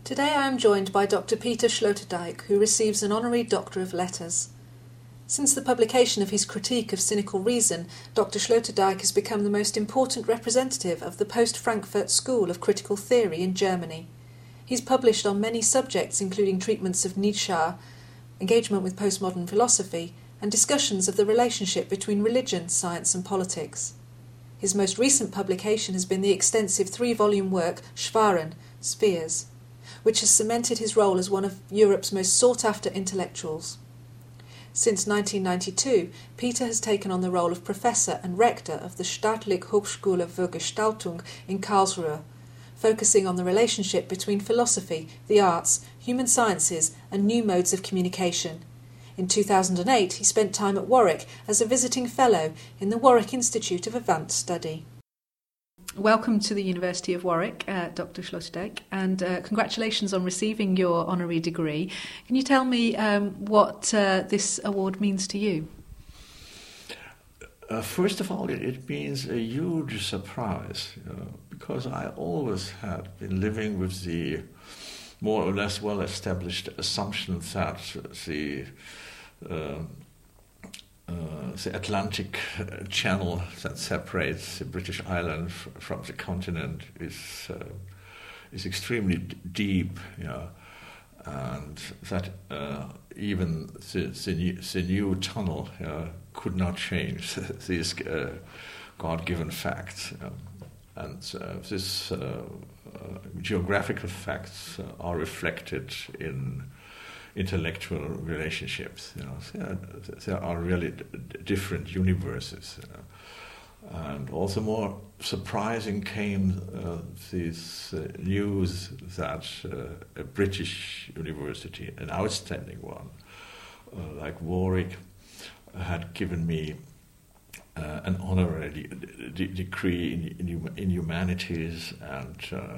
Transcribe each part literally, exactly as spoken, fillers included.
Today I am joined by Doctor Peter Sloterdijk, who receives an honorary Doctor of Letters. Since the publication of his critique of cynical reason, Doctor Sloterdijk has become the most important representative of the post-Frankfurt school of critical theory in Germany. He's published on many subjects, including treatments of Nietzsche, engagement with postmodern philosophy, and discussions of the relationship between religion, science and politics. His most recent publication has been the extensive three-volume work Schwaren, Spheres, which has cemented his role as one of Europe's most sought-after intellectuals. Since nineteen ninety-two, Peter has taken on the role of professor and rector of the Staatliche Hochschule für Gestaltung in Karlsruhe, focusing on the relationship between philosophy, the arts, human sciences and new modes of communication. In two thousand eight, he spent time at Warwick as a visiting fellow in the Warwick Institute of Advanced Study. Welcome to the University of Warwick, uh, Doctor Sloterdijk, and uh, congratulations on receiving your honorary degree. Can you tell me um, what uh, this award means to you? Uh, first of all, it, it means a huge surprise, you know, because I always had been living with the more or less well-established assumption that the uh, Uh, the Atlantic Channel that separates the British island f- from the continent is uh, is extremely d- deep, you know, and that uh, even the, the, new, the new tunnel uh, could not change these uh, God-given facts. You know. And uh, these uh, uh, geographical facts uh, are reflected in intellectual relationships. You know, there, there are really d- different universes. You know. And also more surprising came uh, this uh, news that uh, a British university, an outstanding one, uh, like Warwick, had given me uh, an honorary de- de- degree in, in, in humanities and uh,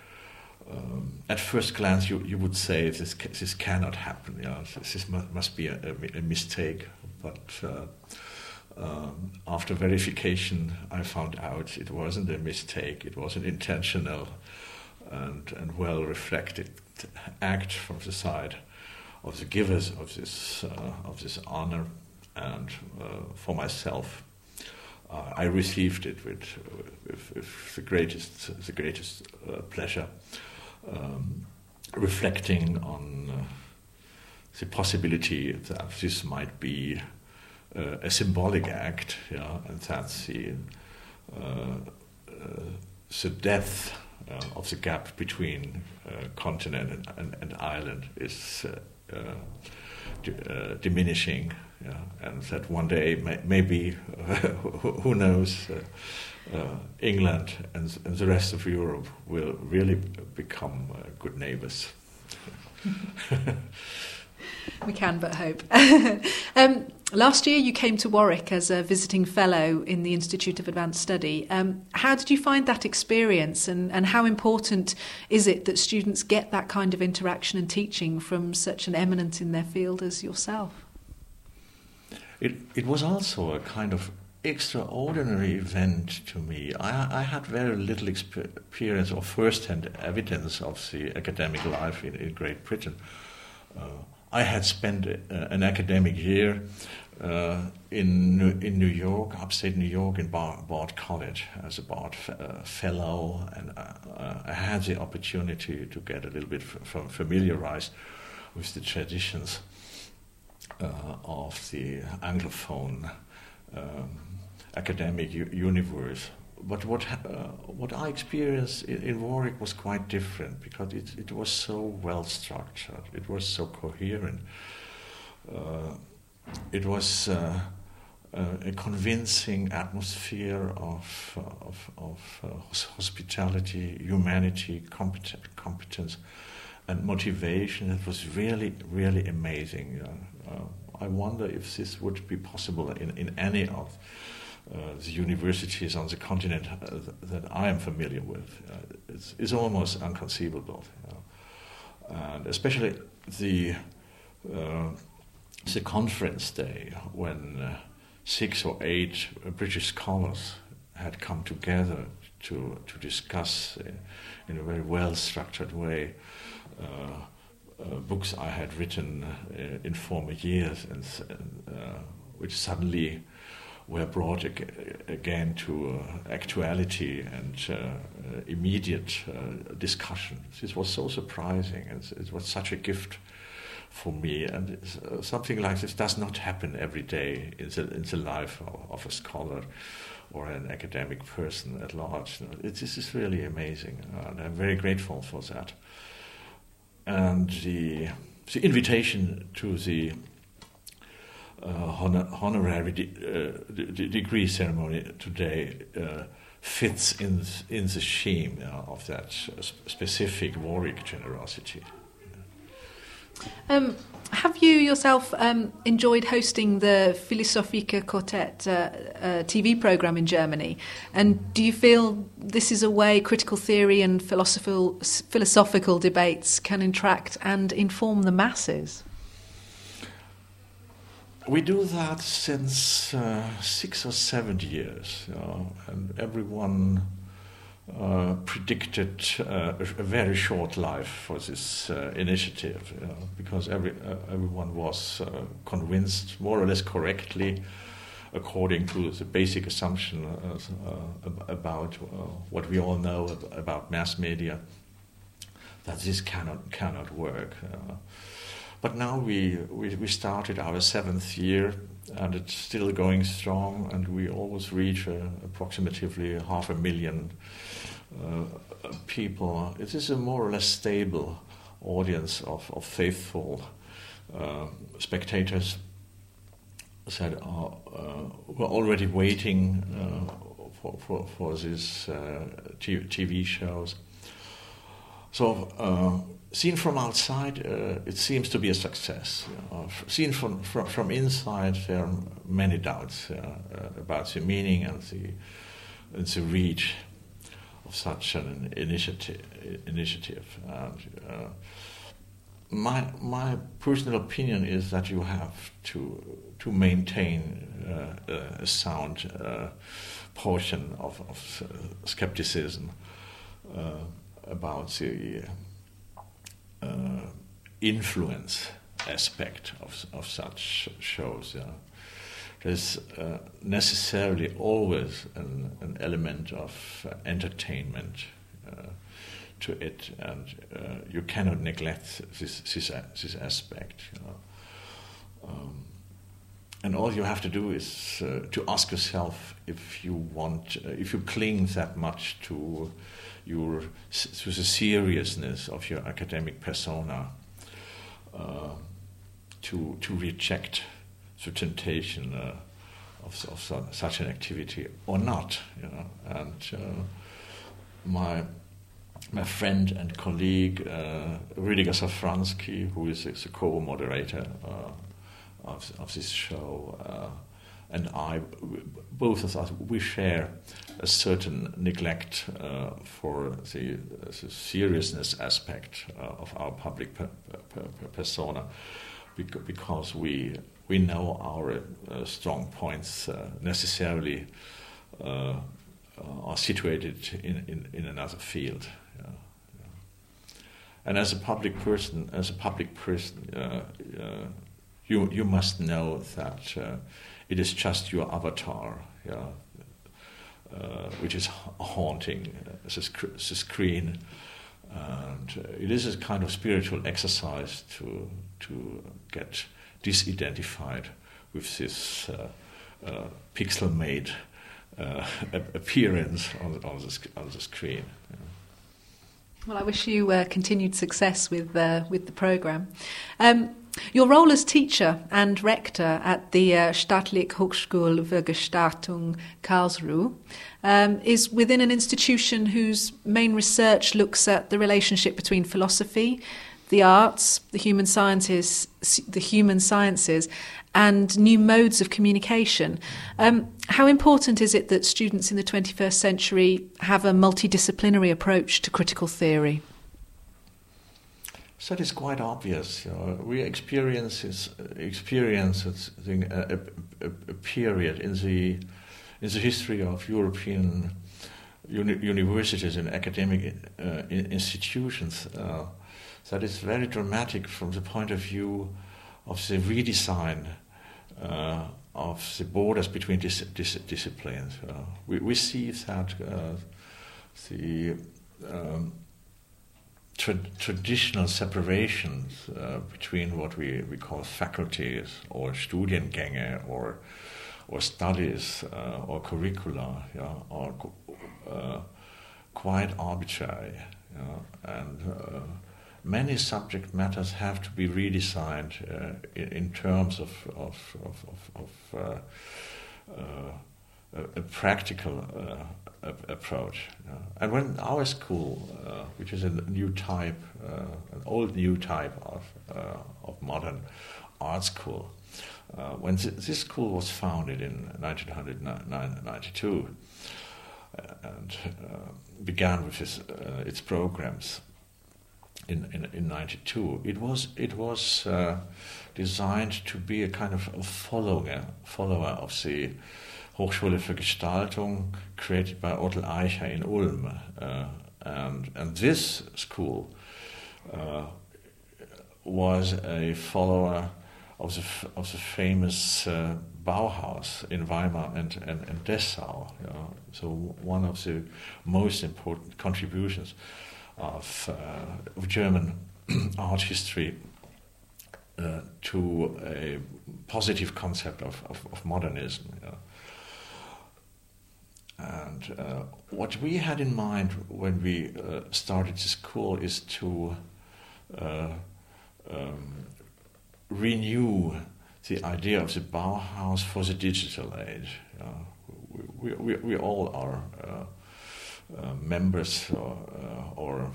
Um, at first glance, you, you would say this this cannot happen. You know, this, this must, must be a, a, a mistake. But uh, um, after verification, I found out it wasn't a mistake. It was an intentional and and well reflected act from the side of the givers of this uh, of this honor, and uh, for myself, uh, I received it with with, with the greatest the greatest uh, pleasure. Um, reflecting on uh, the possibility that this might be uh, a symbolic act, yeah, and that the, uh, uh, the depth uh, of the gap between uh, continent and, and, and island is uh, uh, d- uh, diminishing, yeah, and that one day may, maybe, uh, who, who knows, uh, Uh, England and, and the rest of Europe will really become uh, good neighbours. We can but hope. um, last year you came to Warwick as a visiting fellow in the Institute of Advanced Study. Um, how did you find that experience, and, and how important is it that students get that kind of interaction and teaching from such an eminent in their field as yourself? It, it was also a kind of extraordinary event to me. I, I had very little experience or first-hand evidence of the academic life in, in Great Britain. Uh, I had spent uh, an academic year uh, in in New York, upstate New York, in Bar- Bard College as a Bard f- uh, fellow, and uh, I had the opportunity to get a little bit f- f- familiarized with the traditions uh, of the Anglophone Um, academic u- universe, but what uh, what I experienced in, in Warwick was quite different, because it it was so well structured, it was so coherent, uh, it was uh, uh, a convincing atmosphere of uh, of, of uh, hospitality, humanity, compet- competence, and motivation. It was really really amazing. You know? uh, I wonder if this would be possible in, in any of uh, the universities on the continent uh, th- that I am familiar with. Uh, it's, it's almost inconceivable. You know? And especially the uh, the conference day when uh, six or eight uh, British scholars had come together to to discuss uh, in a very well-structured way uh, uh, books I had written uh, in former years, and uh, which suddenly were brought ag- again to uh, actuality and uh, uh, immediate uh, discussion. This was so surprising, and it was such a gift for me. And uh, something like this does not happen every day in the, in the life of, of a scholar or an academic person at large. It, this is really amazing, uh, and I'm very grateful for that. And the, the invitation to the uh, honor, honorary de, uh, de- degree ceremony today uh, fits in in the theme uh, of that specific Warwick generosity. Um, have you yourself um, enjoyed hosting the Philosophische Quartet uh, uh, T V programme in Germany? And do you feel this is a way critical theory and philosophical, philosophical debates can interact and inform the masses? We do that since uh, six or seven years, you know, and everyone uh, predicted uh, a, a very short life for this uh, initiative, you know, because every uh, everyone was uh, convinced, more or less correctly, according to the basic assumption uh, uh, about uh, what we all know about mass media, that this cannot cannot work. Uh, But now we, we, we started our seventh year, and it's still going strong, and we always reach uh, approximately half a million uh, people. It is a more or less stable audience of, of faithful uh, spectators that are uh, were already waiting uh, for, for, for these uh, T V shows. So, uh, seen from outside, uh, it seems to be a success. You know. Seen from, from from inside, there are many doubts uh, uh, about the meaning and the and the reach of such an initiative. Initiative. And, uh, my my personal opinion is that you have to to maintain uh, a sound uh, portion of, of uh, skepticism uh, about the Uh, influence aspect of of such shows. Yeah. There's uh, necessarily always an, an element of uh, entertainment uh, to it, and uh, you cannot neglect this this, this aspect. You know. um, and all you have to do is uh, to ask yourself if you want, uh, if you cling that much to your to the seriousness of your academic persona, uh, to to reject the temptation uh, of, of su- such an activity or not, you know. And uh, my my friend and colleague uh, Rüdiger Safranski, who is the co-moderator uh, of of this show, uh, and I, both of us, we share a certain neglect uh, for the, the seriousness aspect uh, of our public per, per, per persona, because we we know our uh, strong points uh, necessarily uh, are situated in, in, in another field. Yeah, yeah. And as a public person, as a public person, uh, uh, you you must know that. Uh, It is just your avatar, yeah, uh, which is haunting uh, the, sc- the screen, and uh, it is a kind of spiritual exercise to to get disidentified with this uh, uh, pixel-made uh, appearance on the, on the, on the screen. Yeah. Well, I wish you uh, continued success with uh, with the programme. Um, Your role as teacher and rector at the uh, Staatliche Hochschule für Gestaltung Karlsruhe um, is within an institution whose main research looks at the relationship between philosophy, the arts, the human sciences, the human sciences, and new modes of communication. Um, how important is it that students in the twenty-first century have a multidisciplinary approach to critical theory? So it is quite obvious. You know, we experience experience a, a, a period in the in the history of European uni- universities and academic uh, institutions, uh, that is very dramatic from the point of view of the redesign uh, of the borders between dis- dis- disciplines. Uh, we, we see that uh, the um, tra- traditional separations uh, between what we, we call faculties or Studiengänge or or studies uh, or curricula, yeah, are uh, quite arbitrary, you know, and uh, many subject matters have to be redesigned uh, in, in terms of of of, of, of uh, uh, a, a practical uh, a, approach. You know. And when our school, uh, which is a new type, uh, an old new type of uh, of modern art school, uh, when th- this school was founded in nineteen ninety-two uh, and uh, began with its, uh, its programs. In, in in ninety-two, it was it was uh, designed to be a kind of a follower follower of the Hochschule für Gestaltung created by Otto Eicher in Ulm, uh, and and this school uh, was a follower of the f- of the famous uh, Bauhaus in Weimar and and, and Dessau. You know? So one of the most important contributions Of, uh, of German art history uh, to a positive concept of, of, of modernism. You know. And uh, what we had in mind when we uh, started the school is to uh, um, renew the idea of the Bauhaus for the digital age. You know. we, we, we all are uh, Uh, members or, uh, or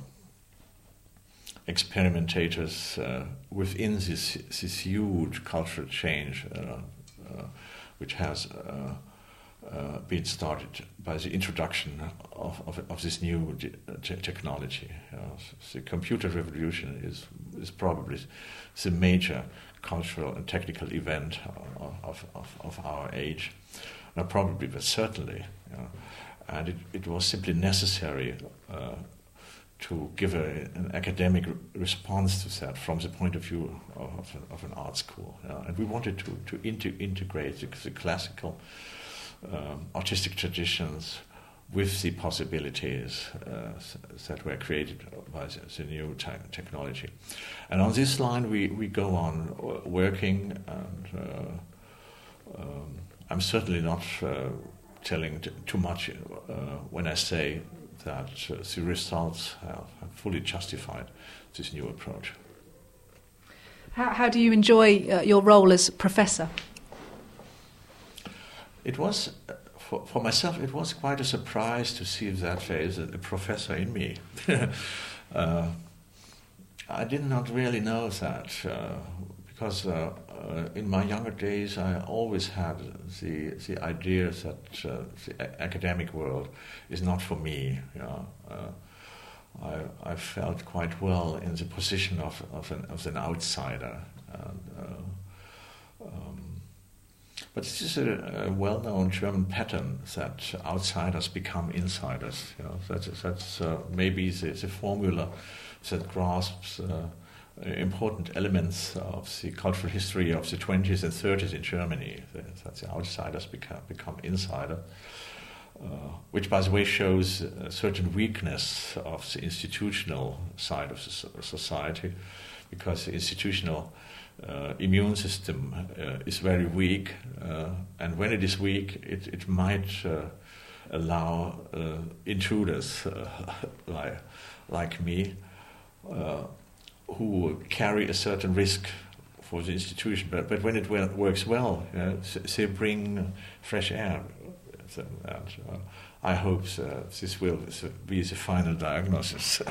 experimentators uh, within this this huge cultural change, uh, uh, which has uh, uh, been started by the introduction of of, of this new te- technology. Uh, the computer revolution is is probably the major cultural and technical event of of, of our age. Not probably, but certainly. You know. And it, it was simply necessary uh, to give a, an academic re- response to that from the point of view of, of an art school. Uh, and we wanted to, to inter- integrate the, the classical um, artistic traditions with the possibilities uh, that were created by the, the new te- technology. And on this line, we, we go on working, and uh, um, I'm certainly not Uh, telling t- too much uh, when I say that uh, the results have, have fully justified this new approach. How, how do you enjoy uh, your role as professor? It was, uh, for, for myself, it was quite a surprise to see that there is a, a professor in me. uh, I did not really know that uh, because uh, uh, in my younger days I always had the the idea that uh, the a- academic world is not for me. You know? uh, I I felt quite well in the position of of an, of an outsider. And, uh, um, but this is a, a well-known German pattern that outsiders become insiders. You know? That's that's uh, maybe the, the formula that grasps Uh, important elements of the cultural history of the twenties and thirties in Germany, that the outsiders become, become insider, uh, which, by the way, shows a certain weakness of the institutional side of the society, because the institutional uh, immune system uh, is very weak, uh, and when it is weak, it, it might uh, allow uh, intruders uh, like, like me, uh, who carry a certain risk for the institution, but, but when it works well, you know, they bring fresh air. And uh, I hope uh, this will be the final diagnosis.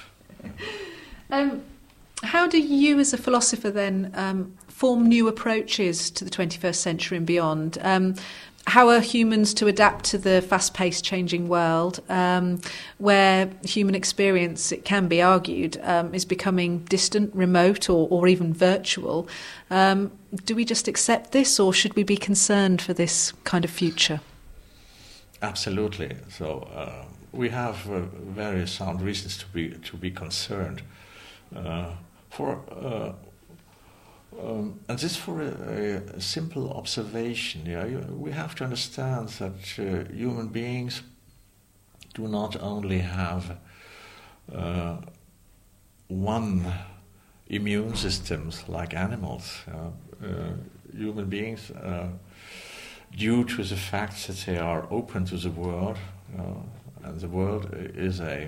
um, how do you, as a philosopher, then um, form new approaches to the twenty-first century and beyond? Um, How are humans to adapt to the fast-paced changing world um, where human experience, it can be argued, um, is becoming distant, remote or, or even virtual? Um, do we just accept this, or should we be concerned for this kind of future? Absolutely. So uh, we have uh, very sound reasons to be to be concerned. Uh, for uh, um, and this for a, a simple observation. Yeah, you, we have to understand that uh, human beings do not only have uh, one immune systems like animals. Uh, uh, human beings, uh, due to the fact that they are open to the world, uh, and the world is a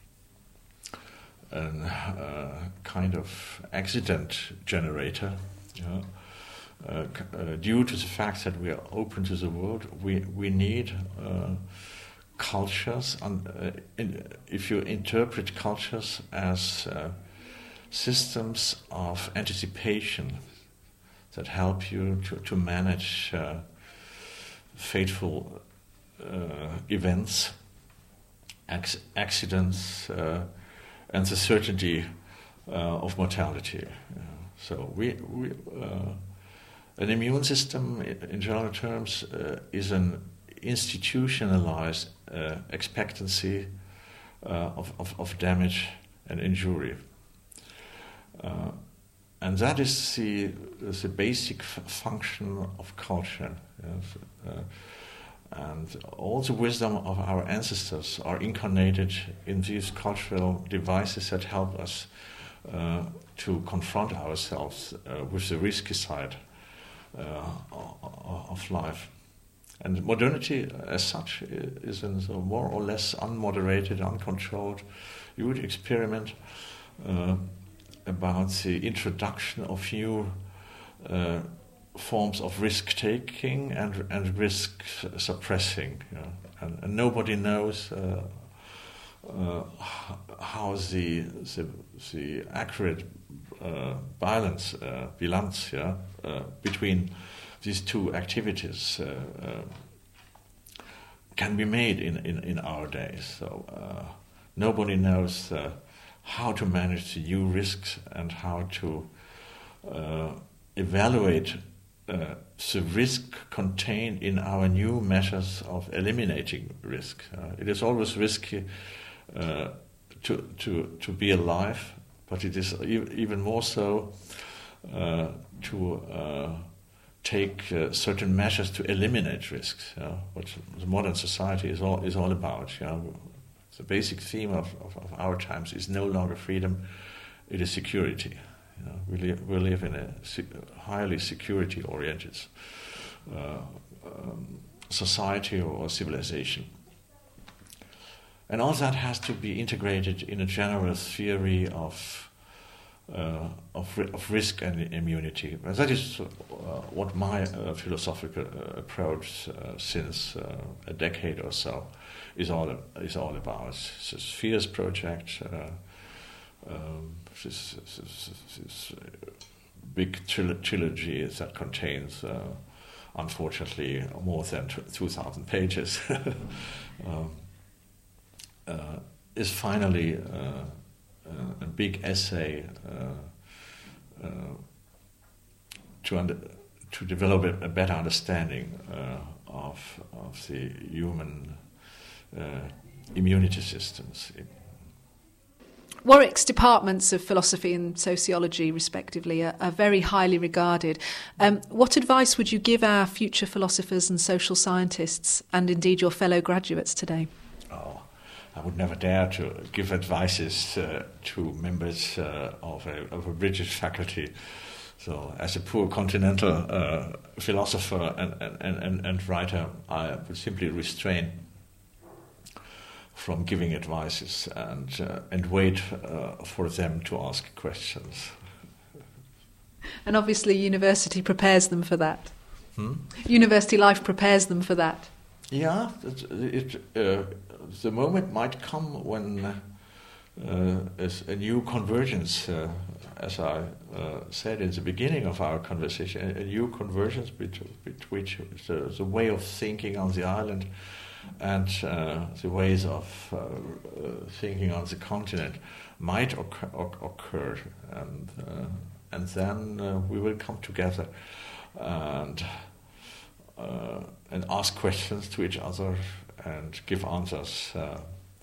an, uh, kind of accident generator. Uh, uh, uh, due to the fact that we are open to the world, we we need uh, cultures. And uh, in, if you interpret cultures as uh, systems of anticipation that help you to, to manage uh, fateful uh, events, ac- accidents, uh, and the certainty uh, of mortality. Uh, so we, we uh, an immune system, in general terms, uh, is an institutionalized uh, expectancy uh, of, of, of damage and injury. Uh, and that is the, the basic f- function of culture. Yes? Uh, and all the wisdom of our ancestors are incarnated in these cultural devices that help us uh, to confront ourselves uh, with the risky side uh, of life. And modernity, as such, is a more or less unmoderated, uncontrolled, huge experiment uh, about the introduction of new uh, forms of risk-taking and and risk-suppressing. You know? and, and nobody knows uh, uh, how the the, the accurate uh, balance, uh, balance, yeah, uh, between these two activities uh, uh, can be made in, in, in our days. So uh, nobody knows uh, how to manage the new risks and how to uh, evaluate uh, the risk contained in our new measures of eliminating risk. Uh, it is always risky uh, to, to, to be alive, but it is e- even more so uh, to uh, take uh, certain measures to eliminate risks. You know, what the modern society is all is all about. You know, the basic theme of, of, of our times is no longer freedom; it is security. You know, we live we live in a highly security-oriented uh, um, society or civilization, and all that has to be integrated in a general theory of. Uh, of, of risk and immunity. And that is uh, what my uh, philosophical uh, approach uh, since uh, a decade or so is all is all about. This Spheres project, uh, um, this, this, this big tril- trilogy that contains, uh, unfortunately, more than two thousand pages, um, uh, is finally. Uh, Uh, a big essay uh, uh, to under, to develop a, a better understanding uh, of of the human uh, immunity systems. Warwick's departments of philosophy and sociology, respectively, are, are very highly regarded. Um, what advice would you give our future philosophers and social scientists, and indeed your fellow graduates today? Oh. I would never dare to give advices uh, to members uh, of, a, of a British faculty. So, as a poor continental uh, philosopher and, and, and, and writer, I would simply restrain from giving advices and uh, and wait uh, for them to ask questions. And obviously, university prepares them for that. Hmm? University life prepares them for that. Yeah, it. it uh, The moment might come when uh, as a new convergence, uh, as I uh, said in the beginning of our conversation, a new convergence between, between the, the way of thinking on the island and uh, the ways of uh, uh, thinking on the continent might occur, occur and uh, and then uh, we will come together and uh, and ask questions to each other and give answers uh,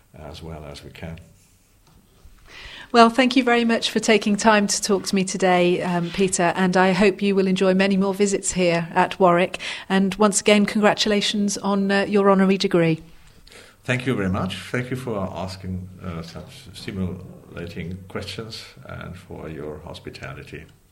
as well as we can. Well, thank you very much for taking time to talk to me today, um, Peter, and I hope you will enjoy many more visits here at Warwick. And once again, congratulations on uh, your honorary degree. Thank you very much. Thank you for asking uh, such stimulating questions and for your hospitality.